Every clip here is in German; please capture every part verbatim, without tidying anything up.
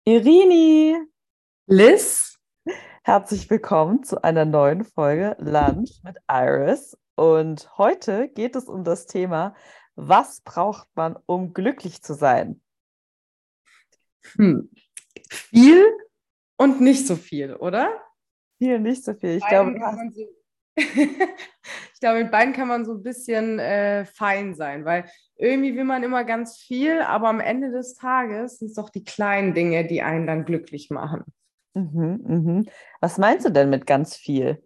Irini, Liz? herzlich willkommen zu einer neuen Folge Lunch mit Iris. Und heute geht es um das Thema, was braucht man, um glücklich zu sein? Hm. Viel und nicht so viel, oder? Viel, nicht so viel. Ich glaube, Beiden du kann hast, man so. Ich glaube, mit beiden kann man so ein bisschen äh, fein sein, weil irgendwie will man immer ganz viel, aber am Ende des Tages sind es doch die kleinen Dinge, die einen dann glücklich machen. mhm, mhm. Was meinst du denn mit ganz viel?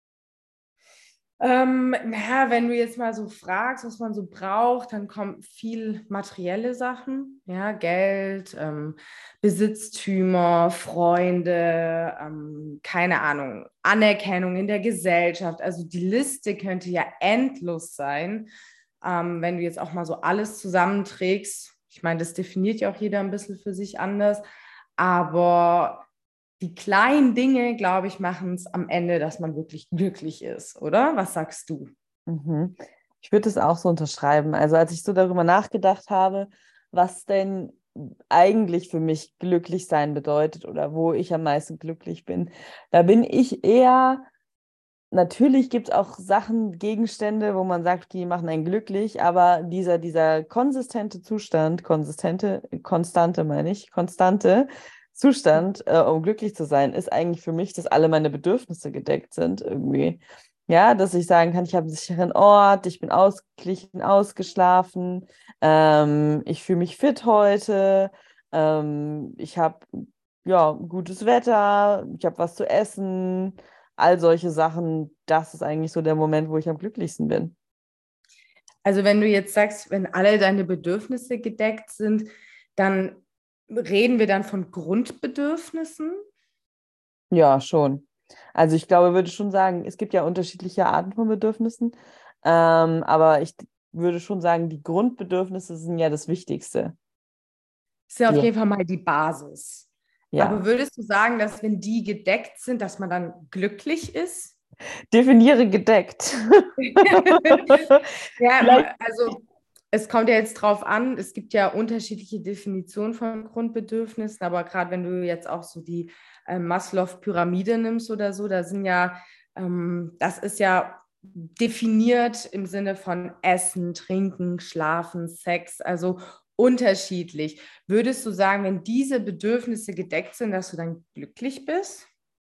Ähm, naja, wenn du jetzt mal so fragst, was man so braucht, dann kommen viel materielle Sachen, ja, Geld, ähm, Besitztümer, Freunde, ähm, keine Ahnung, Anerkennung in der Gesellschaft. Also die Liste könnte ja endlos sein, ähm, wenn du jetzt auch mal so alles zusammenträgst. Ich meine, das definiert ja auch jeder ein bisschen für sich anders, aber die kleinen Dinge, glaube ich, machen es am Ende, dass man wirklich glücklich ist, oder? Was sagst du? Mhm. Ich würde es auch so unterschreiben. Also als ich so darüber nachgedacht habe, was denn eigentlich für mich glücklich sein bedeutet oder wo ich am meisten glücklich bin, da bin ich eher. Natürlich gibt es auch Sachen, Gegenstände, wo man sagt, okay, die machen einen glücklich, aber dieser, dieser konsistente Zustand, konsistente, konstante meine ich, konstante Zustand, äh, um glücklich zu sein, ist eigentlich für mich, dass alle meine Bedürfnisse gedeckt sind irgendwie. Ja, dass ich sagen kann, ich habe einen sicheren Ort, ich bin ausgeglichen, ausgeschlafen, ähm, ich fühle mich fit heute, ähm, ich habe ja gutes Wetter, ich habe was zu essen, all solche Sachen, das ist eigentlich so der Moment, wo ich am glücklichsten bin. Also wenn du jetzt sagst, wenn alle deine Bedürfnisse gedeckt sind, dann reden wir dann von Grundbedürfnissen. Ja, schon. Also ich glaube, würde schon sagen, es gibt ja unterschiedliche Arten von Bedürfnissen, ähm, aber ich würde schon sagen, die Grundbedürfnisse sind ja das Wichtigste. Ist ja auf Ja. jeden Fall mal die Basis. Ja. Aber würdest du sagen, dass wenn die gedeckt sind, dass man dann glücklich ist? Definiere gedeckt. Vielleicht. Ja, also es kommt ja jetzt drauf an, es gibt ja unterschiedliche Definitionen von Grundbedürfnissen, aber gerade wenn du jetzt auch so die äh, Maslow-Pyramide nimmst oder so, da sind ja, ähm, das ist ja definiert im Sinne von Essen, Trinken, Schlafen, Sex, also unterschiedlich. Würdest du sagen, wenn diese Bedürfnisse gedeckt sind, dass du dann glücklich bist?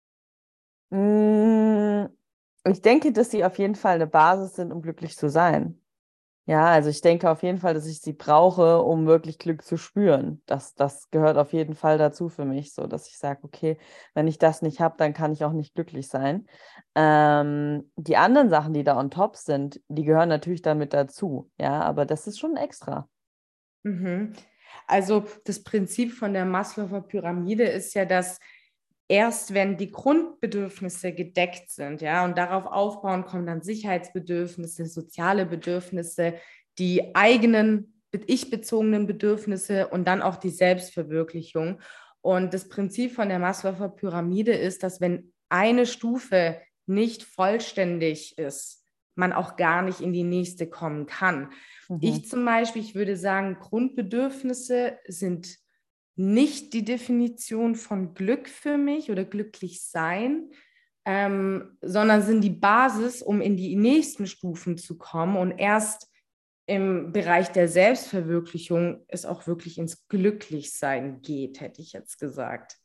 Mm, Ich denke, dass sie auf jeden Fall eine Basis sind, um glücklich zu sein. Ja, also ich denke auf jeden Fall, dass ich sie brauche, um wirklich Glück zu spüren. Das, das gehört auf jeden Fall dazu für mich, so dass ich sage, okay, wenn ich das nicht habe, dann kann ich auch nicht glücklich sein. Ähm, die anderen Sachen, die da on top sind, die gehören natürlich damit dazu. Ja, aber das ist schon extra. Mhm. Also das Prinzip von der Maslower Pyramide ist ja, dass erst wenn die Grundbedürfnisse gedeckt sind, ja, und darauf aufbauen kommen dann Sicherheitsbedürfnisse, soziale Bedürfnisse, die eigenen ich-bezogenen Bedürfnisse und dann auch die Selbstverwirklichung. Und das Prinzip von der Maslower Pyramide ist, dass wenn eine Stufe nicht vollständig ist, man auch gar nicht in die nächste kommen kann. Mhm. Ich zum Beispiel, ich würde sagen, Grundbedürfnisse sind nicht die Definition von Glück für mich oder glücklich sein, ähm, sondern sind die Basis, um in die nächsten Stufen zu kommen und erst im Bereich der Selbstverwirklichung es auch wirklich ins Glücklichsein geht, hätte ich jetzt gesagt.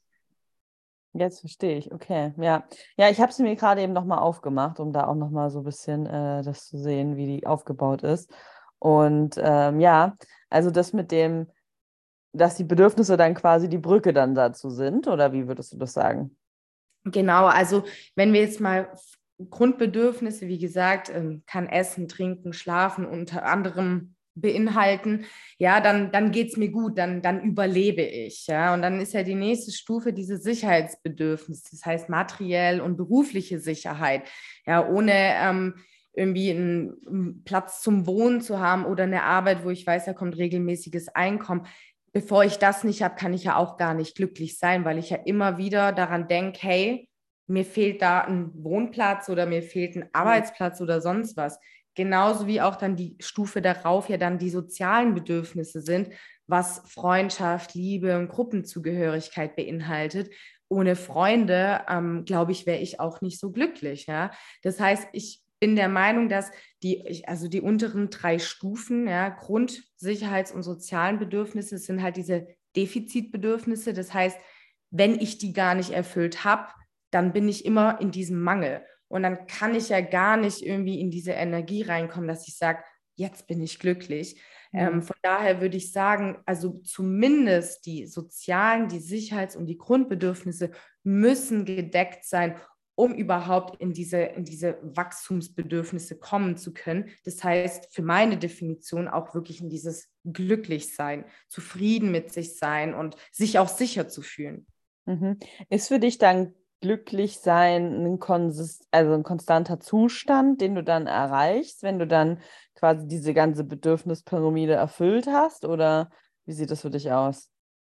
Jetzt verstehe ich, okay, ja. Ja, ich habe sie mir gerade eben nochmal aufgemacht, um da auch nochmal so ein bisschen äh, das zu sehen, wie die aufgebaut ist. Und ähm, ja, also das mit dem, dass die Bedürfnisse dann quasi die Brücke dann dazu sind, oder wie würdest du das sagen? Genau, also wenn wir jetzt mal Grundbedürfnisse, wie gesagt, ähm, kann Essen, Trinken, Schlafen unter anderem beinhalten, ja, dann, dann geht es mir gut, dann, dann überlebe ich, ja. Und dann ist ja die nächste Stufe diese Sicherheitsbedürfnisse, das heißt materiell und berufliche Sicherheit, ja, ohne ähm, irgendwie einen, einen Platz zum Wohnen zu haben oder eine Arbeit, wo ich weiß, da kommt regelmäßiges Einkommen. Bevor ich das nicht habe, kann ich ja auch gar nicht glücklich sein, weil ich ja immer wieder daran denke, hey, mir fehlt da ein Wohnplatz oder mir fehlt ein Mhm. Arbeitsplatz oder sonst was. Genauso wie auch dann die Stufe darauf ja dann die sozialen Bedürfnisse sind, was Freundschaft, Liebe und Gruppenzugehörigkeit beinhaltet. Ohne Freunde, ähm, glaube ich, wäre ich auch nicht so glücklich. Ja? Das heißt, ich bin der Meinung, dass die, also die unteren drei Stufen, ja, Grund-, Sicherheits- und sozialen Bedürfnisse sind halt diese Defizitbedürfnisse. Das heißt, wenn ich die gar nicht erfüllt habe, dann bin ich immer in diesem Mangel. Und dann kann ich ja gar nicht irgendwie in diese Energie reinkommen, dass ich sage, jetzt bin ich glücklich. Mhm. Ähm, von daher würde ich sagen, also zumindest die sozialen, die Sicherheits- und die Grundbedürfnisse müssen gedeckt sein, um überhaupt in diese, in diese Wachstumsbedürfnisse kommen zu können. Das heißt, für meine Definition auch wirklich in dieses Glücklichsein, zufrieden mit sich sein und sich auch sicher zu fühlen. Mhm. Ist für dich dann glücklich sein ein, konsist also ein konstanter Zustand, den du dann erreichst, wenn du dann quasi diese ganze Bedürfnispyramide erfüllt hast? Oder wie sieht das für dich aus?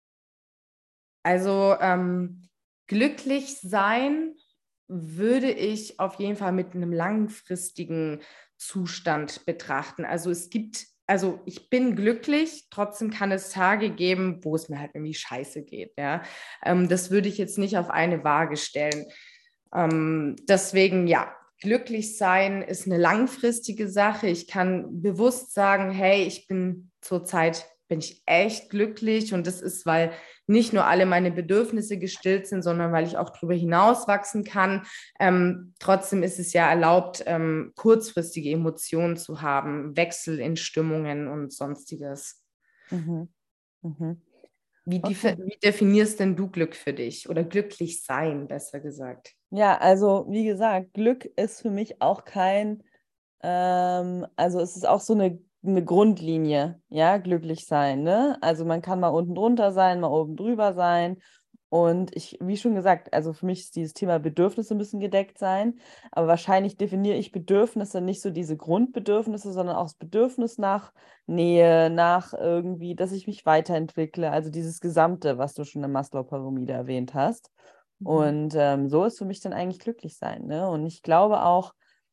Also ähm, glücklich sein würde ich auf jeden Fall mit einem langfristigen Zustand betrachten. Also es gibt, also ich bin glücklich, trotzdem kann es Tage geben, wo es mir halt irgendwie scheiße geht. Ja, ähm, das würde ich jetzt nicht auf eine Waage stellen. Ähm, deswegen ja. Glücklich sein ist eine langfristige Sache. Ich kann bewusst sagen, hey, ich bin zurzeit bin ich echt glücklich und das ist, weil nicht nur alle meine Bedürfnisse gestillt sind, sondern weil ich auch darüber hinaus wachsen kann. Ähm, trotzdem ist es ja erlaubt, ähm, kurzfristige Emotionen zu haben, Wechsel in Stimmungen und sonstiges. Mhm. Mhm. Wie, die, Okay. wie definierst denn du Glück für dich oder glücklich sein, besser gesagt? Ja, also wie gesagt, Glück ist für mich auch kein, ähm, also es ist auch so eine, eine Grundlinie, ja, glücklich sein, ne? Also man kann mal unten drunter sein, mal oben drüber sein. Und ich, wie schon gesagt, also für mich ist dieses Thema Bedürfnisse müssen gedeckt sein, aber wahrscheinlich definiere ich Bedürfnisse nicht so diese Grundbedürfnisse, sondern auch das Bedürfnis nach Nähe, nach irgendwie, dass ich mich weiterentwickle, also dieses Gesamte, was du schon in der Maslow-Pyramide erwähnt hast. Mhm. Und ähm, so ist für mich dann eigentlich glücklich sein, ne? Und ich glaube auch,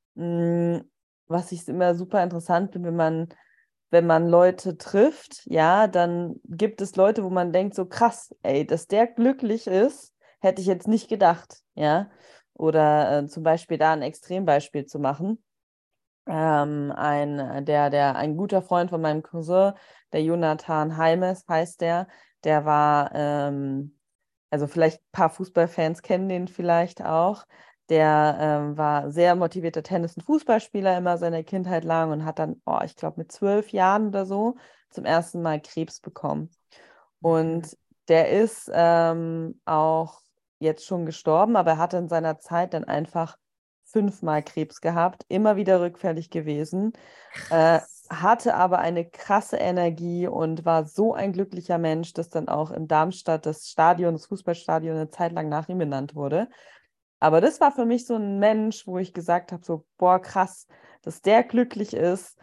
mh, was ich immer super interessant finde, wenn man, wenn man Leute trifft, ja, dann gibt es Leute, wo man denkt, so krass, ey, dass der glücklich ist, hätte ich jetzt nicht gedacht, ja. Oder äh, zum Beispiel da ein Extrembeispiel zu machen. Ähm, ein, der, der, ein guter Freund von meinem Cousin, der Jonathan Heimes heißt der, der war, ähm, also vielleicht ein paar Fußballfans kennen den vielleicht auch. Der ähm, war sehr motivierter Tennis- und Fußballspieler immer seine Kindheit lang und hat dann, oh, ich glaube, mit zwölf Jahren oder so zum ersten Mal Krebs bekommen. Mhm. Und der ist ähm, auch jetzt schon gestorben, aber er hatte in seiner Zeit dann einfach fünfmal Krebs gehabt, immer wieder rückfällig gewesen, äh, hatte aber eine krasse Energie und war so ein glücklicher Mensch, dass dann auch in Darmstadt das Stadion, das Fußballstadion eine Zeit lang nach ihm benannt wurde. Aber das war für mich so ein Mensch, wo ich gesagt habe, so, boah, krass, dass der glücklich ist,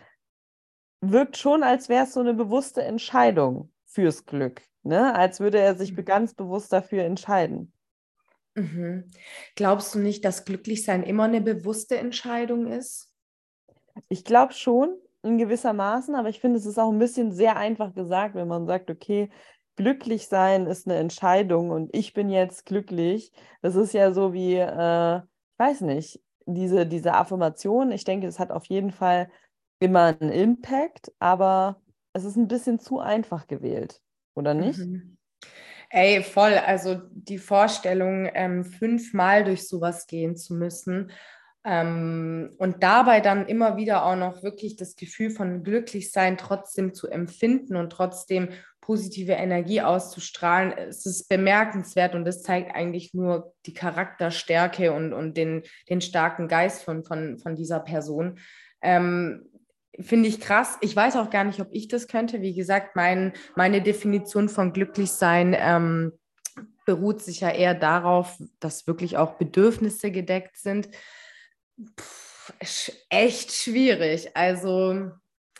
wirkt schon, als wäre es so eine bewusste Entscheidung fürs Glück, ne? Als würde er sich be- ganz bewusst dafür entscheiden. Mhm. Glaubst du nicht, dass Glücklichsein immer eine bewusste Entscheidung ist? Ich glaube schon, in gewisser Maßen, aber ich finde, es ist auch ein bisschen sehr einfach gesagt, wenn man sagt, okay, glücklich sein ist eine Entscheidung und ich bin jetzt glücklich. Das ist ja so wie, äh, ich weiß nicht, diese, diese Affirmation. Ich denke, es hat auf jeden Fall immer einen Impact, aber es ist ein bisschen zu einfach gewählt, oder nicht? Mhm. Ey, voll. Also die Vorstellung, ähm, fünfmal durch sowas gehen zu müssen, ähm, und dabei dann immer wieder auch noch wirklich das Gefühl von Glücklichsein trotzdem zu empfinden und trotzdem positive Energie auszustrahlen, es ist bemerkenswert und das zeigt eigentlich nur die Charakterstärke und, und den, den starken Geist von, von, von dieser Person. Ähm, Finde ich krass. Ich weiß auch gar nicht, ob ich das könnte. Wie gesagt, mein, meine Definition von Glücklichsein ähm, beruht sich ja eher darauf, dass wirklich auch Bedürfnisse gedeckt sind. Puh, echt schwierig. Also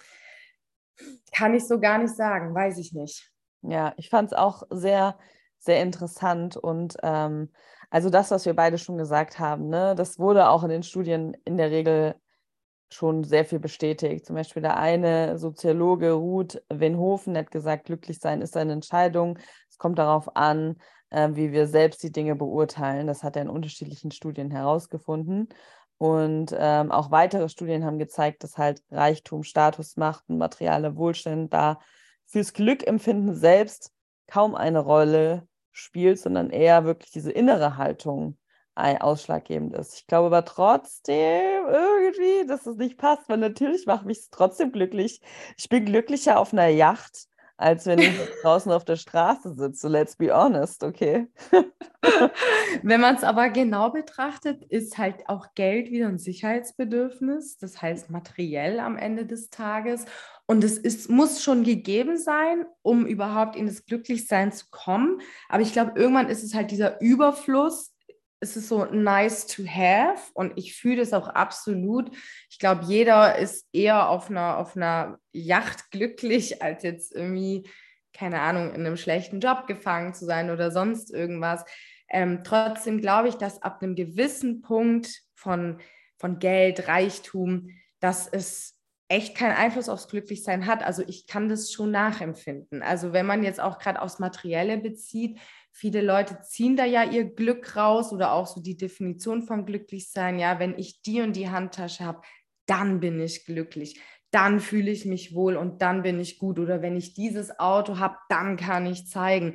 kann ich so gar nicht sagen, weiß ich nicht. Ja, ich fand es auch sehr, sehr interessant und ähm, also das, was wir beide schon gesagt haben, ne, das wurde auch in den Studien in der Regel schon sehr viel bestätigt. Zum Beispiel der eine Soziologe, Ruth Wenhofen, hat gesagt, glücklich sein ist eine Entscheidung. Es kommt darauf an, äh, wie wir selbst die Dinge beurteilen. Das hat er in unterschiedlichen Studien herausgefunden. Und ähm, auch weitere Studien haben gezeigt, dass halt Reichtum, Status, Macht und materielle Wohlstand da fürs Glückempfinden selbst kaum eine Rolle spielt, sondern eher wirklich diese innere Haltung ein ausschlaggebend ist. Ich glaube aber trotzdem irgendwie, dass es nicht passt, weil natürlich macht mich es trotzdem glücklich. Ich bin glücklicher auf einer Yacht, als wenn ich draußen auf der Straße sitze. Let's be honest, okay? Wenn man es aber genau betrachtet, ist halt auch Geld wieder ein Sicherheitsbedürfnis, das heißt materiell am Ende des Tages. Und es ist, muss schon gegeben sein, um überhaupt in das Glücklichsein zu kommen. Aber ich glaube, irgendwann ist es halt dieser Überfluss. Es ist so nice to have und ich fühle das auch absolut. Ich glaube, jeder ist eher auf einer, auf einer Yacht glücklich, als jetzt irgendwie, keine Ahnung, in einem schlechten Job gefangen zu sein oder sonst irgendwas. Ähm, trotzdem glaube ich, dass ab einem gewissen Punkt von, von Geld, Reichtum, dass es echt keinen Einfluss aufs Glücklichsein hat. Also ich kann das schon nachempfinden. Also wenn man jetzt auch gerade aufs Materielle bezieht, viele Leute ziehen da ja ihr Glück raus oder auch so die Definition von Glücklichsein. Ja, wenn ich die und die Handtasche habe, dann bin ich glücklich. Dann fühle ich mich wohl und dann bin ich gut. Oder wenn ich dieses Auto habe, dann kann ich zeigen.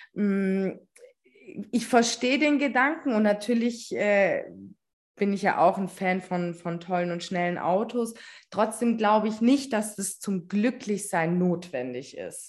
Ich verstehe den Gedanken und natürlich äh, bin ich ja auch ein Fan von, von tollen und schnellen Autos. Trotzdem glaube ich nicht, dass es zum Glücklichsein notwendig ist.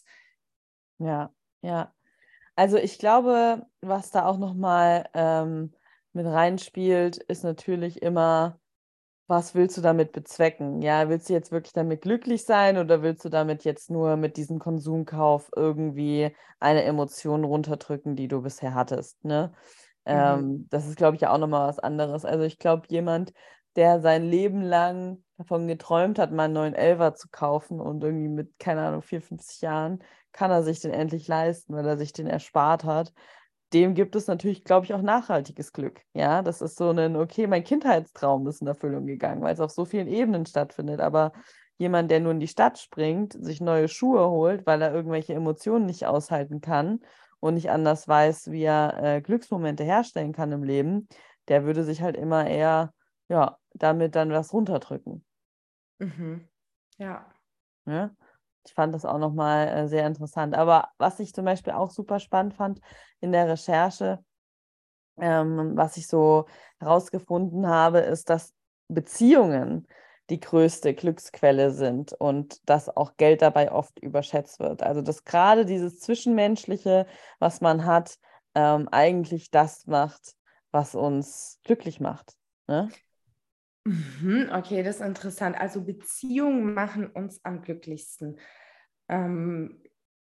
Ja, ja. Also ich glaube, was da auch nochmal ähm, mit reinspielt, ist natürlich immer, was willst du damit bezwecken? Ja, willst du jetzt wirklich damit glücklich sein oder willst du damit jetzt nur mit diesem Konsumkauf irgendwie eine Emotion runterdrücken, die du bisher hattest, ne? Mhm. Ähm, das ist, glaube ich, ja auch nochmal was anderes. Also ich glaube, jemand, der sein Leben lang davon geträumt hat, mal einen neuen Elfer zu kaufen und irgendwie mit, keine Ahnung, vierundfünfzig Jahren kann er sich den endlich leisten, weil er sich den erspart hat. Dem gibt es natürlich, glaube ich, auch nachhaltiges Glück. Ja, das ist so ein, okay, mein Kindheitstraum ist in Erfüllung gegangen, weil es auf so vielen Ebenen stattfindet. Aber jemand, der nur in die Stadt springt, sich neue Schuhe holt, weil er irgendwelche Emotionen nicht aushalten kann und nicht anders weiß, wie er äh, Glücksmomente herstellen kann im Leben, der würde sich halt immer eher, ja, damit dann was runterdrücken. Mhm. Ja. Ja? Ich fand das auch nochmal äh, sehr interessant. Aber was ich zum Beispiel auch super spannend fand in der Recherche, ähm, was ich so herausgefunden habe, ist, dass Beziehungen die größte Glücksquelle sind und dass auch Geld dabei oft überschätzt wird. Also dass gerade dieses Zwischenmenschliche, was man hat, ähm, eigentlich das macht, was uns glücklich macht. Ne? Mhm. Okay, das ist interessant. Also Beziehungen machen uns am glücklichsten. Ähm,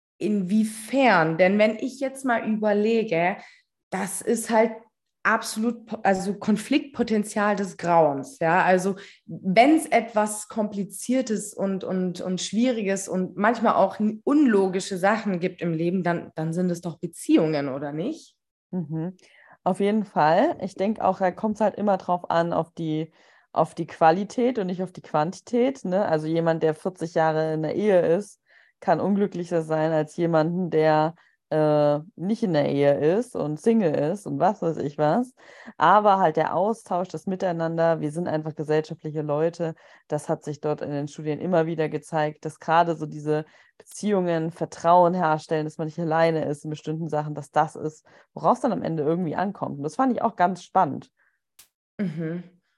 inwiefern? Denn wenn ich jetzt mal überlege, das ist halt absolut, po- also Konfliktpotenzial des Grauens. Ja, also wenn es etwas Kompliziertes und, und, und Schwieriges und manchmal auch n- unlogische Sachen gibt im Leben, dann, dann sind es doch Beziehungen, oder nicht? Mhm. Auf jeden Fall. Ich denke auch, da kommt es halt immer drauf an, auf die, auf die Qualität und nicht auf die Quantität. Ne? Also jemand, der vierzig Jahre in der Ehe ist, kann unglücklicher sein als jemanden, der äh, nicht in der Ehe ist und Single ist und was weiß ich was. Aber halt der Austausch, das Miteinander, wir sind einfach gesellschaftliche Leute. Das hat sich dort in den Studien immer wieder gezeigt, dass gerade so diese Beziehungen, Vertrauen herstellen, dass man nicht alleine ist in bestimmten Sachen, dass das ist, woraus dann am Ende irgendwie ankommt. Und das fand ich auch ganz spannend. Mhm.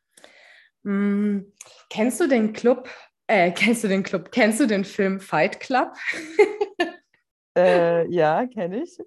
Hm, kennst du den Club? Äh, kennst du den Club? Kennst du den Film Fight Club? Äh, ja, kenne ich.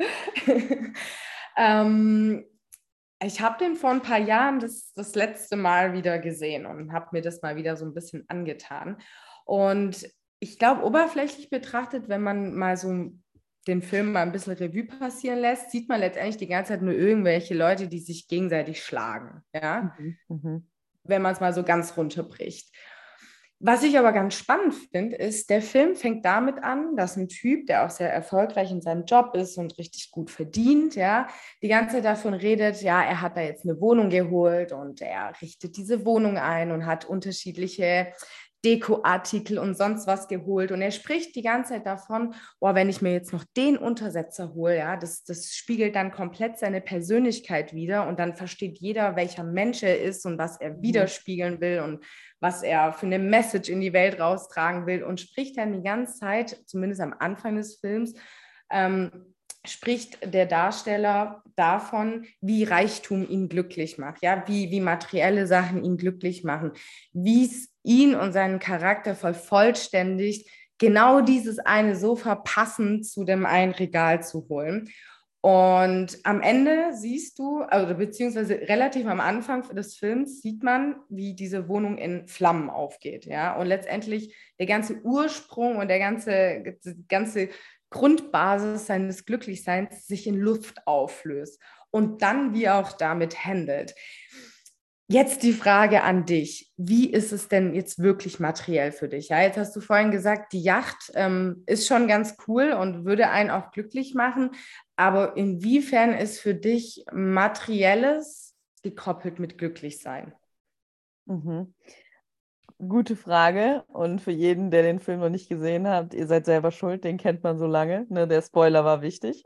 ähm, ich habe den vor ein paar Jahren das, das letzte Mal wieder gesehen und habe mir das mal wieder so ein bisschen angetan. Und ich glaube, oberflächlich betrachtet, wenn man mal so den Film mal ein bisschen Revue passieren lässt, sieht man letztendlich die ganze Zeit nur irgendwelche Leute, die sich gegenseitig schlagen. Ja, Mhm. Mhm. wenn man es mal so ganz runterbricht. Was ich aber ganz spannend finde, ist, der Film fängt damit an, dass ein Typ, der auch sehr erfolgreich in seinem Job ist und richtig gut verdient, ja, die ganze Zeit davon redet, ja, er hat da jetzt eine Wohnung geholt und er richtet diese Wohnung ein und hat unterschiedliche Dekoartikel und sonst was geholt. Und er spricht die ganze Zeit davon, oh, wenn ich mir jetzt noch den Untersetzer hole, ja, das, das spiegelt dann komplett seine Persönlichkeit wider und dann versteht jeder, welcher Mensch er ist und was er Mhm. widerspiegeln will und was er für eine Message in die Welt raustragen will und spricht dann die ganze Zeit, zumindest am Anfang des Films, ähm, spricht der Darsteller davon, wie Reichtum ihn glücklich macht, ja, wie, wie materielle Sachen ihn glücklich machen, wie es ihn und seinen Charakter vervollständigt, genau dieses eine Sofa passend zu dem einen Regal zu holen. Und am Ende siehst du, also beziehungsweise relativ am Anfang des Films sieht man, wie diese Wohnung in Flammen aufgeht, ja, und letztendlich der ganze Ursprung und der ganze, ganze Grundbasis seines Glücklichseins sich in Luft auflöst und dann wie auch damit handelt. Jetzt die Frage an dich. Wie ist es denn jetzt wirklich materiell für dich? Ja, jetzt hast du vorhin gesagt, die Yacht ähm, ist schon ganz cool und würde einen auch glücklich machen. Aber inwiefern ist für dich Materielles gekoppelt mit Glücklichsein? Mhm. Gute Frage. Und für jeden, der den Film noch nicht gesehen hat, ihr seid selber schuld, den kennt man so lange. Ne? Der Spoiler war wichtig.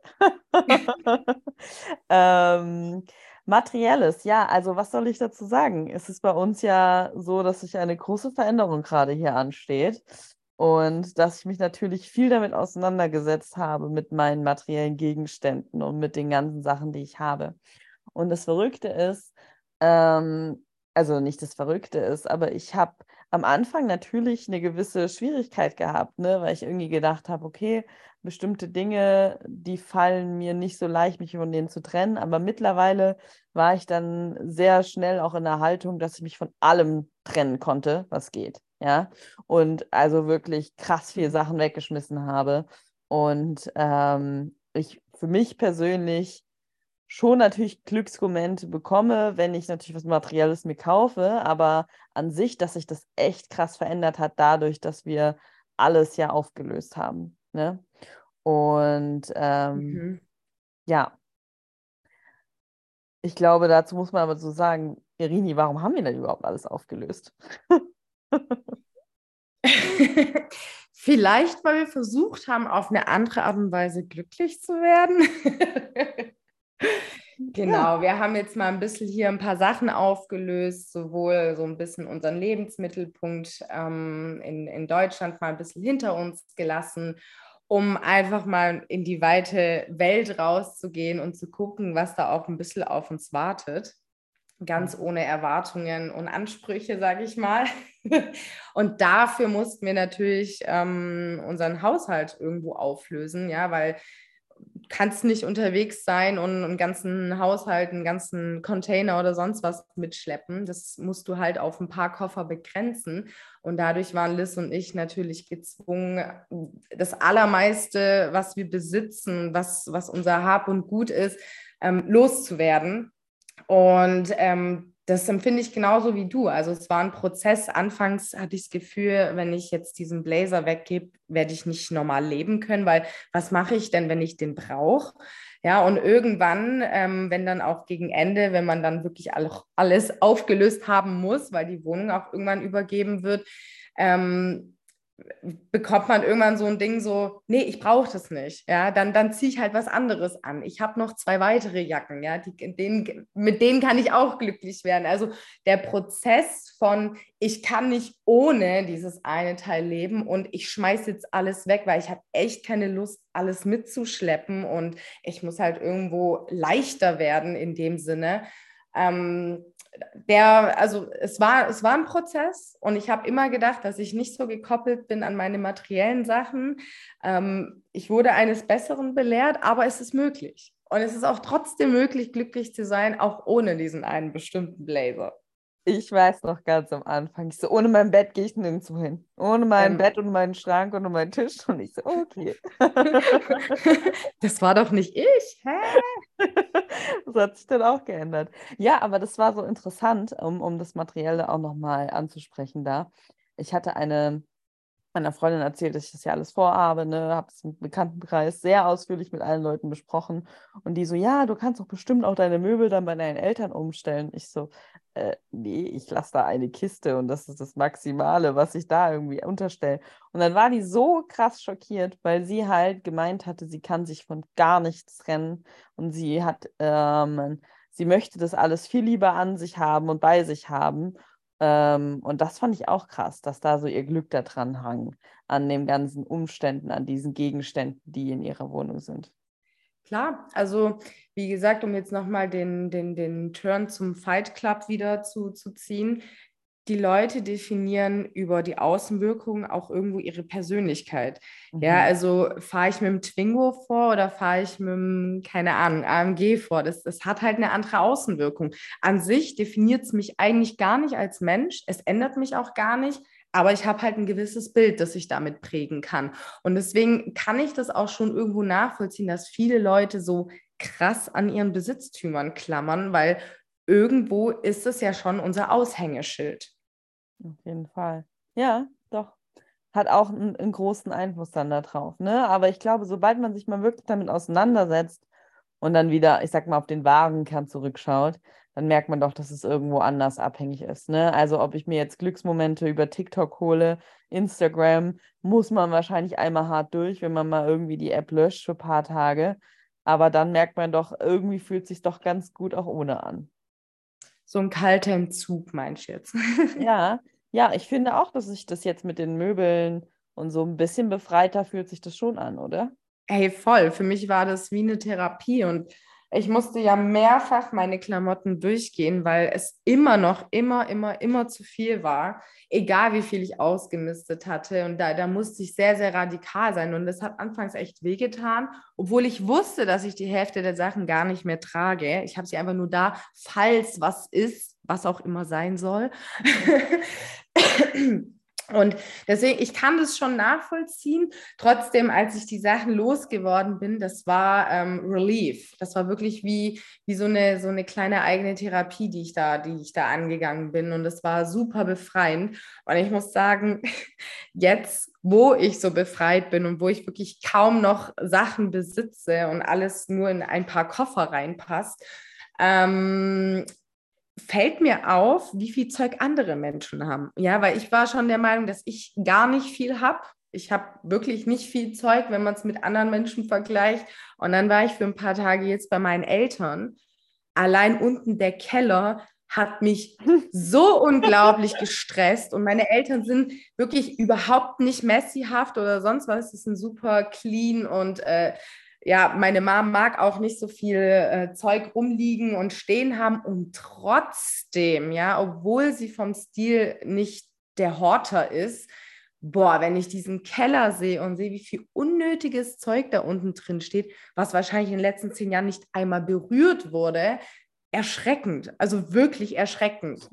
ähm, Materielles, ja, also was soll ich dazu sagen? Es ist bei uns ja so, dass sich eine große Veränderung gerade hier ansteht und dass ich mich natürlich viel damit auseinandergesetzt habe mit meinen materiellen Gegenständen und mit den ganzen Sachen, die ich habe. Und das Verrückte ist, ähm, also nicht das Verrückte ist, aber ich habe am Anfang natürlich eine gewisse Schwierigkeit gehabt, ne, weil ich irgendwie gedacht habe, okay, bestimmte Dinge, die fallen mir nicht so leicht, mich von denen zu trennen, aber mittlerweile war ich dann sehr schnell auch in der Haltung, dass ich mich von allem trennen konnte, was geht, ja, und also wirklich krass viel Sachen weggeschmissen habe und ähm, ich für mich persönlich schon natürlich Glücksmomente bekomme, wenn ich natürlich was Materielles mir kaufe, aber an sich, dass sich das echt krass verändert hat, dadurch, dass wir alles ja aufgelöst haben. Ne? Und ähm, Mhm. ja, ich glaube, dazu muss man aber so sagen, Irini, warum haben wir denn überhaupt alles aufgelöst? Vielleicht, weil wir versucht haben, auf eine andere Art und Weise glücklich zu werden. Ja. Genau, wir haben jetzt mal ein bisschen hier ein paar Sachen aufgelöst, sowohl so ein bisschen unseren Lebensmittelpunkt ähm, in, in Deutschland mal ein bisschen hinter uns gelassen, um einfach mal in die weite Welt rauszugehen und zu gucken, was da auch ein bisschen auf uns wartet. Ganz ohne Erwartungen und Ansprüche, sage ich mal. Und dafür mussten wir natürlich ähm, unseren Haushalt irgendwo auflösen, ja, weil kannst nicht unterwegs sein und einen ganzen Haushalt, einen ganzen Container oder sonst was mitschleppen. Das musst du halt auf ein paar Koffer begrenzen. Und dadurch waren Liz und ich natürlich gezwungen, das Allermeiste, was wir besitzen, was, was unser Hab und Gut ist, ähm, loszuwerden. Und ähm, das empfinde ich genauso wie du. Also es war ein Prozess. Anfangs hatte ich das Gefühl, wenn ich jetzt diesen Blazer weggebe, werde ich nicht normal leben können, weil was mache ich denn, wenn ich den brauche? Ja, und irgendwann, ähm, wenn dann auch gegen Ende, wenn man dann wirklich all, alles aufgelöst haben muss, weil die Wohnung auch irgendwann übergeben wird, ähm, bekommt man irgendwann so ein Ding so, nee, ich brauche das nicht. Ja, dann, dann ziehe ich halt was anderes an. Ich habe noch zwei weitere Jacken, ja, die, denen, mit denen kann ich auch glücklich werden. Also der Prozess von, ich kann nicht ohne dieses eine Teil leben und ich schmeiße jetzt alles weg, weil ich habe echt keine Lust, alles mitzuschleppen und ich muss halt irgendwo leichter werden in dem Sinne. Ähm, der, also es war, es war ein Prozess und ich habe immer gedacht, dass ich nicht so gekoppelt bin an meine materiellen Sachen. Ähm, ich wurde eines Besseren belehrt, aber es ist möglich. Und es ist auch trotzdem möglich, glücklich zu sein, auch ohne diesen einen bestimmten Blazer. Ich weiß noch ganz am Anfang, ich so, ohne mein Bett gehe ich nirgendwo hin. Ohne mein Ähm, Bett und meinen Schrank und meinen Tisch. Und ich so, okay. Das war doch nicht ich. Hä? Das hat sich dann auch geändert. Ja, aber das war so interessant, um, um das Materielle auch nochmal anzusprechen da. ich hatte eine, meiner Freundin erzählt, dass ich das ja alles vorhabe, ne, habe es im Bekanntenkreis sehr ausführlich mit allen Leuten besprochen und die so, ja, du kannst doch bestimmt auch deine Möbel dann bei deinen Eltern umstellen. Ich so, äh, nee, ich lasse da eine Kiste und das ist das Maximale, was ich da irgendwie unterstelle. Und dann war die so krass schockiert, weil sie halt gemeint hatte, sie kann sich von gar nichts trennen und sie hat, ähm, sie möchte das alles viel lieber an sich haben und bei sich haben. Ähm, und das fand ich auch krass, dass da so ihr Glück daran hang, an den ganzen Umständen, an diesen Gegenständen, die in ihrer Wohnung sind. Klar, also wie gesagt, um jetzt nochmal den, den, den Turn zum Fight Club wieder zu, zu ziehen, die Leute definieren über die Außenwirkung auch irgendwo ihre Persönlichkeit. Ja, Mhm. also fahre ich mit dem Twingo vor oder fahre ich mit dem, keine Ahnung, A M G vor? Das, das hat halt eine andere Außenwirkung. An sich definiert es mich eigentlich gar nicht als Mensch. Es ändert mich auch gar nicht. Aber ich habe halt ein gewisses Bild, das ich damit prägen kann. Und deswegen kann ich das auch schon irgendwo nachvollziehen, dass viele Leute so krass an ihren Besitztümern klammern, weil irgendwo ist es ja schon unser Aushängeschild. Auf jeden Fall. Ja, doch. Hat auch einen, einen großen Einfluss dann da drauf, ne? Aber ich glaube, sobald man sich mal wirklich damit auseinandersetzt und dann wieder, ich sag mal, auf den wahren Kern zurückschaut, dann merkt man doch, dass es irgendwo anders abhängig ist, ne? Also ob ich mir jetzt Glücksmomente über TikTok hole, Instagram, muss man wahrscheinlich einmal hart durch, wenn man mal irgendwie die App löscht für ein paar Tage. Aber dann merkt man doch, irgendwie fühlt es sich doch ganz gut auch ohne an. So ein kalter Entzug, meinst du jetzt? Ja, ja, ich finde auch, dass sich das jetzt mit den Möbeln und so ein bisschen befreiter fühlt sich das schon an, oder? Hey, voll. Für mich war das wie eine Therapie und ich musste ja mehrfach meine Klamotten durchgehen, weil es immer noch, immer, immer, immer zu viel war, egal wie viel ich ausgemistet hatte. Und da, da musste ich sehr, sehr radikal sein. Und das hat anfangs echt wehgetan, obwohl ich wusste, dass ich die Hälfte der Sachen gar nicht mehr trage. Ich habe sie einfach nur da, falls was ist, was auch immer sein soll. Und deswegen, ich kann das schon nachvollziehen. Trotzdem, als ich die Sachen losgeworden bin, das war ähm, Relief. Das war wirklich wie, wie so eine, so eine kleine eigene Therapie, die ich da, die ich da angegangen bin. Und das war super befreiend. Und ich muss sagen, jetzt, wo ich so befreit bin und wo ich wirklich kaum noch Sachen besitze und alles nur in ein paar Koffer reinpasst, ähm, fällt mir auf, wie viel Zeug andere Menschen haben. Ja, weil ich war schon der Meinung, dass ich gar nicht viel habe. Ich habe wirklich nicht viel Zeug, wenn man es mit anderen Menschen vergleicht. Und dann war ich für ein paar Tage jetzt bei meinen Eltern. Allein unten der Keller hat mich so unglaublich gestresst. Und meine Eltern sind wirklich überhaupt nicht messyhaft oder sonst was. Sie sind super clean und äh, ja, meine Mom mag auch nicht so viel äh, Zeug rumliegen und stehen haben und trotzdem, ja, obwohl sie vom Stil nicht der Horter ist, boah, wenn ich diesen Keller sehe und sehe, wie viel unnötiges Zeug da unten drin steht, was wahrscheinlich in den letzten zehn Jahren nicht einmal berührt wurde, erschreckend, also wirklich erschreckend.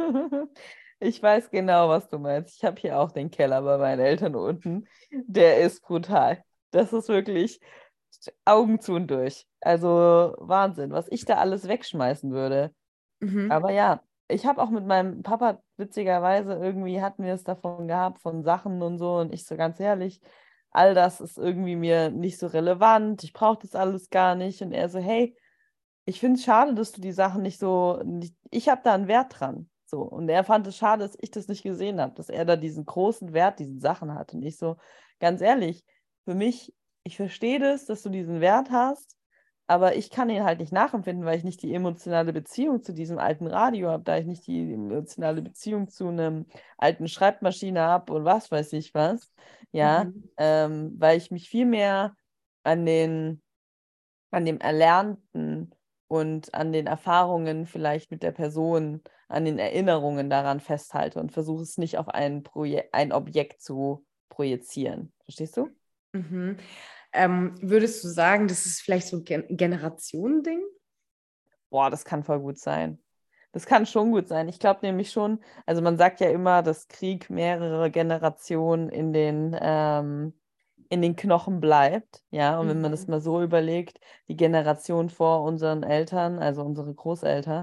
Ich weiß genau, was du meinst. Ich habe hier auch den Keller bei meinen Eltern unten. Der ist brutal. Das ist wirklich Augen zu und durch. Also Wahnsinn, was ich da alles wegschmeißen würde. Mhm. Aber ja, ich habe auch mit meinem Papa, witzigerweise, irgendwie hatten wir es davon gehabt, von Sachen und so. Und ich so ganz ehrlich, all das ist irgendwie mir nicht so relevant. Ich brauche das alles gar nicht. Und er so, hey, ich finde es schade, dass du die Sachen nicht so, nicht, ich habe da einen Wert dran. So. Und er fand es schade, dass ich das nicht gesehen habe, dass er da diesen großen Wert diesen Sachen hat. Und ich so, ganz ehrlich, für mich, ich verstehe das, dass du diesen Wert hast, aber ich kann ihn halt nicht nachempfinden, weil ich nicht die emotionale Beziehung zu diesem alten Radio habe, da ich nicht die emotionale Beziehung zu einem alten Schreibmaschine habe und was weiß ich was. Ja, Mhm. ähm, weil ich mich viel mehr an den an dem Erlernten und an den Erfahrungen vielleicht mit der Person, an den Erinnerungen daran festhalte und versuche es nicht auf ein Proje ein Objekt zu projizieren. Verstehst du? Mhm. Ähm, würdest du sagen, das ist vielleicht so ein Gen Generationending? Boah, das kann voll gut sein. Das kann schon gut sein. Ich glaube nämlich schon, also man sagt ja immer, dass Krieg mehrere Generationen in den, ähm, in den Knochen bleibt. Ja, und wenn man das Mhm. mal so überlegt, die Generation vor unseren Eltern, also unsere Großeltern,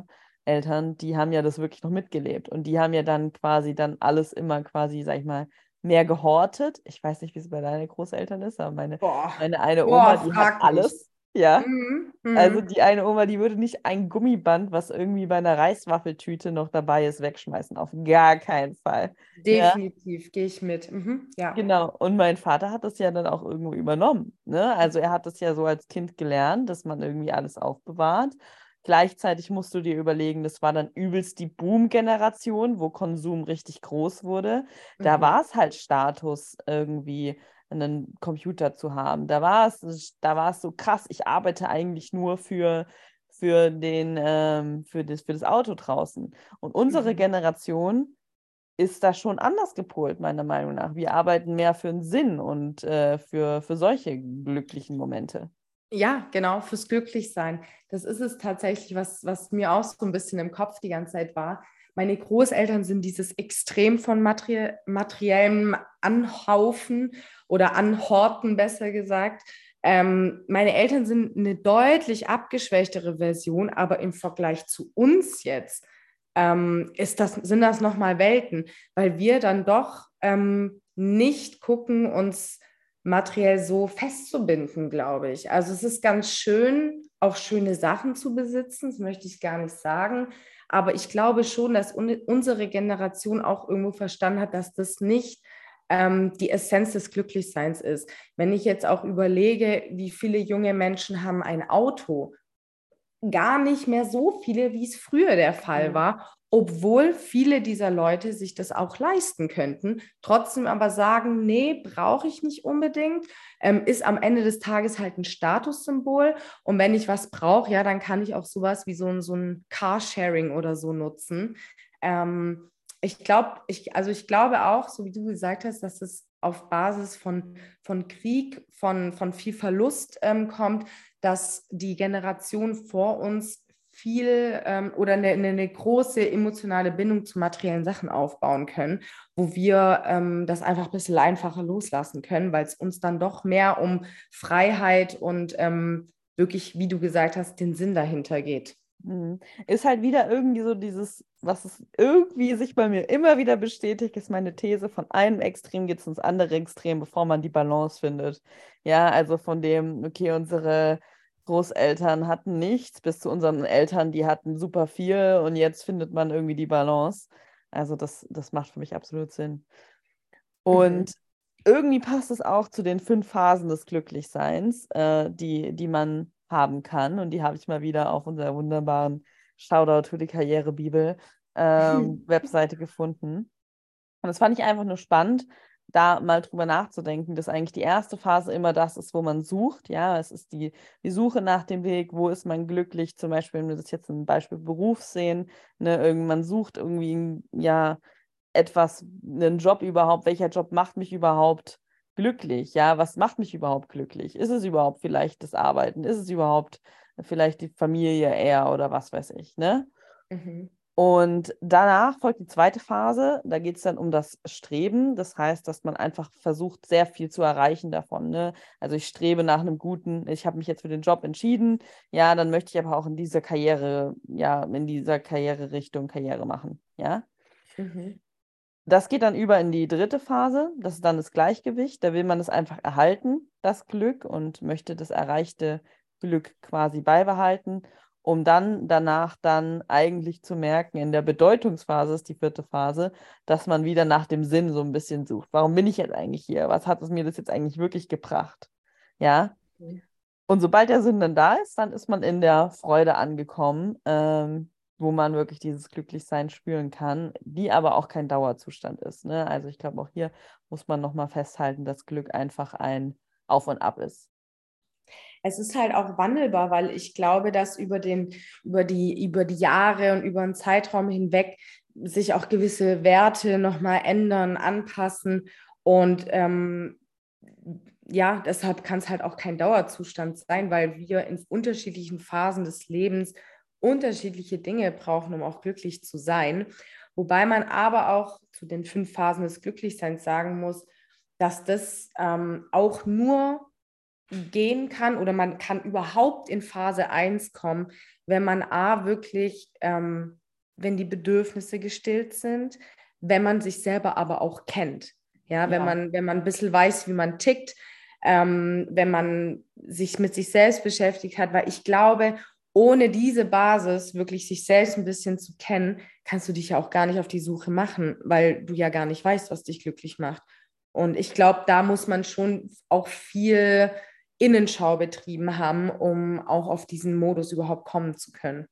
Eltern, die haben ja das wirklich noch mitgelebt und die haben ja dann quasi dann alles immer quasi, sag ich mal, mehr gehortet. Ich weiß nicht, wie es bei deinen Großeltern ist, aber meine, Boah, meine eine Oma, boah, die hat frag nicht. alles, ja. Mhm, Also mhm. die eine Oma, die würde nicht ein Gummiband, was irgendwie bei einer Reiswaffeltüte noch dabei ist, wegschmeißen. Auf gar keinen Fall. Ja, Definitiv, gehe ich mit. Mhm, ja. genau. Und mein Vater hat das ja dann auch irgendwo übernommen. Ne? Also er hat das ja so als Kind gelernt, dass man irgendwie alles aufbewahrt. Gleichzeitig musst du dir überlegen, das war dann übelst die Boom-Generation, wo Konsum richtig groß wurde. Da Mhm. war es halt Status, irgendwie einen Computer zu haben. Da war es, da war es so krass, ich arbeite eigentlich nur für, für den, ähm, für das, für das Auto draußen. Und unsere Mhm. Generation ist da schon anders gepolt, meiner Meinung nach. Wir arbeiten mehr für einen Sinn und äh, für, für solche glücklichen Momente. Ja, genau, fürs Glücklichsein. Das ist es tatsächlich, was, was mir auch so ein bisschen im Kopf die ganze Zeit war. Meine Großeltern sind dieses Extrem von materi materiellem Anhaufen oder Anhorten, besser gesagt. Ähm, meine Eltern sind eine deutlich abgeschwächtere Version, aber im Vergleich zu uns jetzt ähm, ist das, sind das nochmal Welten, weil wir dann doch ähm, nicht gucken, uns materiell so festzubinden, glaube ich. Also es ist ganz schön, auch schöne Sachen zu besitzen, das möchte ich gar nicht sagen. Aber ich glaube schon, dass un unsere Generation auch irgendwo verstanden hat, dass das nicht ähm, die Essenz des Glücklichseins ist. Wenn ich jetzt auch überlege, wie viele junge Menschen haben ein Auto, gar nicht mehr so viele, wie es früher der Fall Mhm. war, obwohl viele dieser Leute sich das auch leisten könnten, trotzdem aber sagen, nee, brauche ich nicht unbedingt, ähm, ist am Ende des Tages halt ein Statussymbol und wenn ich was brauche, ja, dann kann ich auch sowas wie so ein, so ein Carsharing oder so nutzen. Ähm, ich glaube, ich, also ich glaube auch, so wie du gesagt hast, dass es auf Basis von, von Krieg, von, von viel Verlust ähm, kommt, dass die Generation vor uns viel ähm, oder eine, eine, große emotionale Bindung zu materiellen Sachen aufbauen können, wo wir ähm, das einfach ein bisschen einfacher loslassen können, weil es uns dann doch mehr um Freiheit und ähm, wirklich, wie du gesagt hast, den Sinn dahinter geht. Mhm. Ist halt wieder irgendwie so dieses, was es irgendwie sich bei mir immer wieder bestätigt, ist meine These, von einem Extrem geht es ins andere Extrem, bevor man die Balance findet. Ja, also von dem, okay, unsere Großeltern hatten nichts, bis zu unseren Eltern, die hatten super viel und jetzt findet man irgendwie die Balance. Also das, das macht für mich absolut Sinn. Mhm. Und irgendwie passt es auch zu den fünf Phasen des Glücklichseins, äh, die, die man haben kann. Und die habe ich mal wieder auf unserer wunderbaren Shoutout für die Karrierebibel ähm, Webseite gefunden. Und das fand ich einfach nur spannend, da mal drüber nachzudenken, dass eigentlich die erste Phase immer das ist, wo man sucht. Ja, es ist die, die Suche nach dem Weg, wo ist man glücklich, zum Beispiel, wenn wir das jetzt ein Beispiel Beruf sehen, ne, irgendwann sucht irgendwie, ja, etwas, einen Job überhaupt, welcher Job macht mich überhaupt glücklich? Ja, was macht mich überhaupt glücklich? Ist es überhaupt vielleicht das Arbeiten? Ist es überhaupt vielleicht die Familie eher oder was weiß ich, ne? Mhm. Und danach folgt die zweite Phase, da geht es dann um das Streben. Das heißt, dass man einfach versucht, sehr viel zu erreichen davon. Ne? Also ich strebe nach einem guten, ich habe mich jetzt für den Job entschieden, ja, dann möchte ich aber auch in dieser Karriere, ja, in dieser Karriererichtung Karriere machen. Ja. Mhm. Das geht dann über in die dritte Phase. Das ist dann das Gleichgewicht. Da will man es einfach erhalten, das Glück, und möchte das erreichte Glück quasi beibehalten, um dann danach dann eigentlich zu merken, in der Bedeutungsphase ist die vierte Phase, dass man wieder nach dem Sinn so ein bisschen sucht. Warum bin ich jetzt eigentlich hier? Was hat es mir das jetzt eigentlich wirklich gebracht? Ja. Mhm. Und sobald der Sinn dann da ist, dann ist man in der Freude angekommen, ähm, wo man wirklich dieses Glücklichsein spüren kann, die aber auch kein Dauerzustand ist. Ne? Also ich glaube, auch hier muss man nochmal festhalten, dass Glück einfach ein Auf und Ab ist. Es ist halt auch wandelbar, weil ich glaube, dass über den, über die, über die Jahre und über einen Zeitraum hinweg sich auch gewisse Werte nochmal ändern, anpassen. Und ähm, ja, deshalb kann es halt auch kein Dauerzustand sein, weil wir in unterschiedlichen Phasen des Lebens unterschiedliche Dinge brauchen, um auch glücklich zu sein. Wobei man aber auch zu den fünf Phasen des Glücklichseins sagen muss, dass das ähm, auch nur gehen kann oder man kann überhaupt in Phase eins kommen, wenn man A, wirklich, ähm, wenn die Bedürfnisse gestillt sind, wenn man sich selber aber auch kennt. Ja, wenn Ja, man, wenn man ein bisschen weiß, wie man tickt, ähm, wenn man sich mit sich selbst beschäftigt hat, weil ich glaube, ohne diese Basis, wirklich sich selbst ein bisschen zu kennen, kannst du dich ja auch gar nicht auf die Suche machen, weil du ja gar nicht weißt, was dich glücklich macht. Und ich glaube, da muss man schon auch viel Innenschau betrieben haben, um auch auf diesen Modus überhaupt kommen zu können.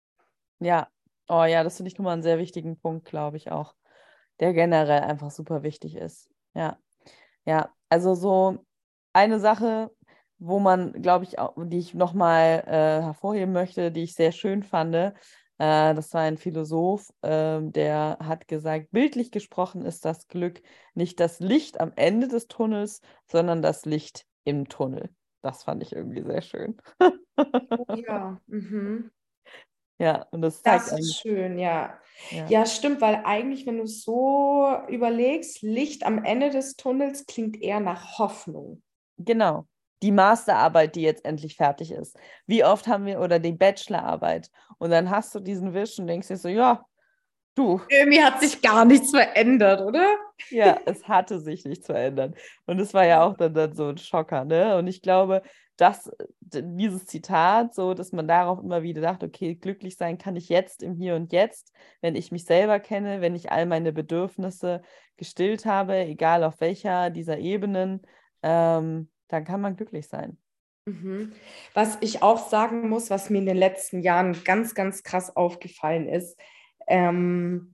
ja. Oh ja, das finde ich nochmal einen sehr wichtigen Punkt, glaube ich auch, der generell einfach super wichtig ist. Ja, ja. Also so eine Sache, wo man, glaube ich, auch, die ich nochmal äh, hervorheben möchte, die ich sehr schön fand, äh, das war ein Philosoph, ähm, der hat gesagt, bildlich gesprochen ist das Glück nicht das Licht am Ende des Tunnels, sondern das Licht im Tunnel. Das fand ich irgendwie sehr schön. Oh ja, mhm. Ja, und das zeigt Das ist eigentlich, schön, ja. ja, Ja, stimmt, weil eigentlich, wenn du es so überlegst, Licht am Ende des Tunnels klingt eher nach Hoffnung. genau. Die Masterarbeit, die jetzt endlich fertig ist. Wie oft haben wir, oder die Bachelorarbeit. Und dann hast du diesen Wisch und denkst dir so, ja, du, Irgendwie hat sich gar nichts verändert, oder? ja, es hatte sich nichts verändert. Und es war ja auch dann, dann so ein Schocker, ne? Und ich glaube, dass d- dieses Zitat, so, dass man darauf immer wieder dachte, okay, glücklich sein kann ich jetzt im Hier und Jetzt, wenn ich mich selber kenne, wenn ich all meine Bedürfnisse gestillt habe, egal auf welcher dieser Ebenen, ähm, dann kann man glücklich sein. Mhm. Was ich auch sagen muss, was mir in den letzten Jahren ganz, ganz krass aufgefallen ist, ähm,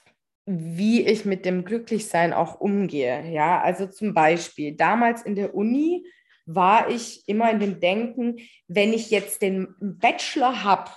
wie ich mit dem Glücklichsein auch umgehe. Ja, also zum Beispiel damals in der Uni war ich immer in dem Denken, wenn ich jetzt den Bachelor habe,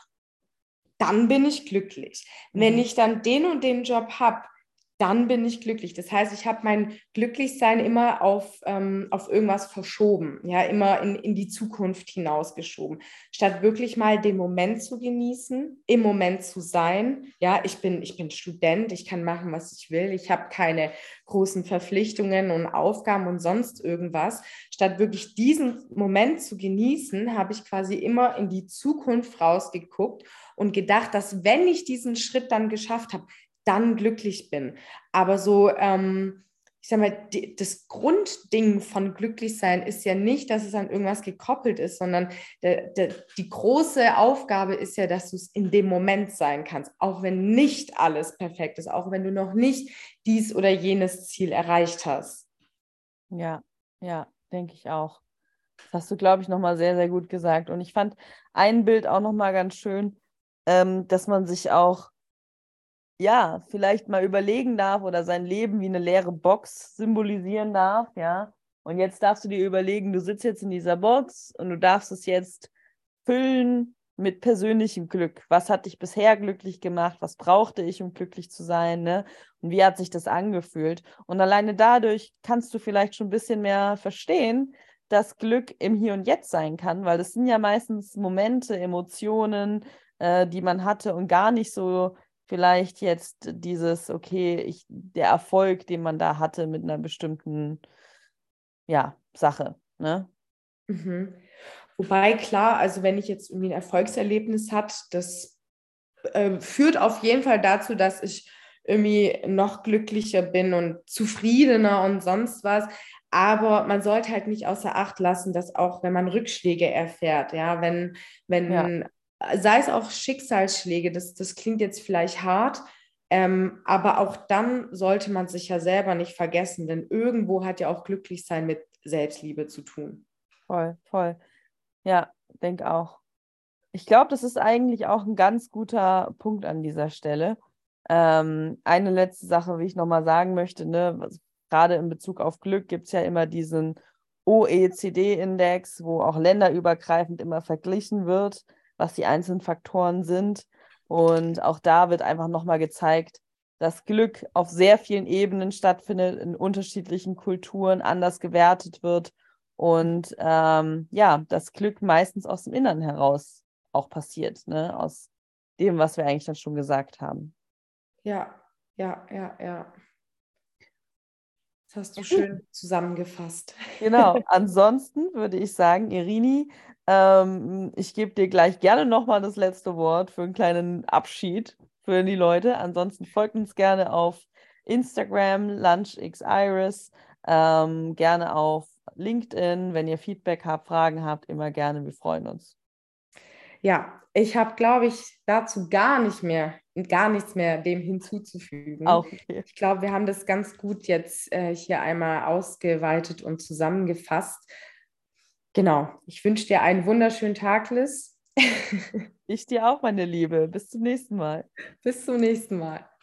dann bin ich glücklich. Wenn Mhm. ich dann den und den Job habe, dann bin ich glücklich. Das heißt, ich habe mein Glücklichsein immer auf, ähm, auf irgendwas verschoben, ja, immer in, in die Zukunft hinausgeschoben, statt wirklich mal den Moment zu genießen, im Moment zu sein. Ja, ich bin, ich bin Student, ich kann machen, was ich will, ich habe keine großen Verpflichtungen und Aufgaben und sonst irgendwas. Statt wirklich diesen Moment zu genießen, habe ich quasi immer in die Zukunft rausgeguckt und gedacht, dass wenn ich diesen Schritt dann geschafft habe, dann glücklich bin. Aber so, ähm, ich sag mal, die, das Grundding von Glücklichsein ist ja nicht, dass es an irgendwas gekoppelt ist, sondern der, der, die große Aufgabe ist ja, dass du es in dem Moment sein kannst, auch wenn nicht alles perfekt ist, auch wenn du noch nicht dies oder jenes Ziel erreicht hast. Ja, ja, denke ich auch. Das hast du, glaube ich, nochmal sehr, sehr gut gesagt. Und ich fand ein Bild auch nochmal ganz schön, ähm, dass man sich auch, ja, vielleicht mal überlegen darf oder sein Leben wie eine leere Box symbolisieren darf, ja. Und jetzt darfst du dir überlegen, du sitzt jetzt in dieser Box und du darfst es jetzt füllen mit persönlichem Glück. Was hat dich bisher glücklich gemacht? Was brauchte ich, um glücklich zu sein, ne? Und wie hat sich das angefühlt? Und alleine dadurch kannst du vielleicht schon ein bisschen mehr verstehen, dass Glück im Hier und Jetzt sein kann, weil das sind ja meistens Momente, Emotionen, äh, die man hatte und gar nicht so vielleicht jetzt dieses, okay, ich, der Erfolg, den man da hatte mit einer bestimmten, ja, Sache, ne? Mhm. Wobei klar, also wenn ich jetzt irgendwie ein Erfolgserlebnis hat, das äh, führt auf jeden Fall dazu, dass ich irgendwie noch glücklicher bin und zufriedener und sonst was. Aber man sollte halt nicht außer Acht lassen, dass auch, wenn man Rückschläge erfährt, ja, wenn, Ja, wenn, sei es auch Schicksalsschläge, das, das klingt jetzt vielleicht hart, ähm, aber auch dann sollte man sich ja selber nicht vergessen, denn irgendwo hat ja auch Glücklichsein mit Selbstliebe zu tun. voll, voll. Ja, denke auch. Ich glaube, das ist eigentlich auch ein ganz guter Punkt an dieser Stelle. Ähm, eine letzte Sache, wie ich nochmal sagen möchte, ne, was, gerade in Bezug auf Glück gibt es ja immer diesen O E C D-Index, wo auch länderübergreifend immer verglichen wird, was die einzelnen Faktoren sind. Und auch da wird einfach nochmal gezeigt, dass Glück auf sehr vielen Ebenen stattfindet, in unterschiedlichen Kulturen anders gewertet wird und ähm, ja, das Glück meistens aus dem Inneren heraus auch passiert, ne? Aus dem, was wir eigentlich dann schon gesagt haben. Ja, ja, ja, ja. Das hast du schön zusammengefasst. Genau. Ansonsten würde ich sagen, Irini, ähm, ich gebe dir gleich gerne nochmal das letzte Wort für einen kleinen Abschied für die Leute. Ansonsten folgt uns gerne auf Instagram, LunchXIris, ähm, gerne auf LinkedIn. Wenn ihr Feedback habt, Fragen habt, immer gerne. Wir freuen uns. Ja, ich habe, glaube ich, dazu gar nicht mehr, gar nichts mehr dem hinzuzufügen. Auch okay. Ich glaube, wir haben das ganz gut jetzt äh, hier einmal ausgeweitet und zusammengefasst. Genau. Ich wünsche dir einen wunderschönen Tag, Liz. Ich dir auch, meine Liebe. Bis zum nächsten Mal. Bis zum nächsten Mal.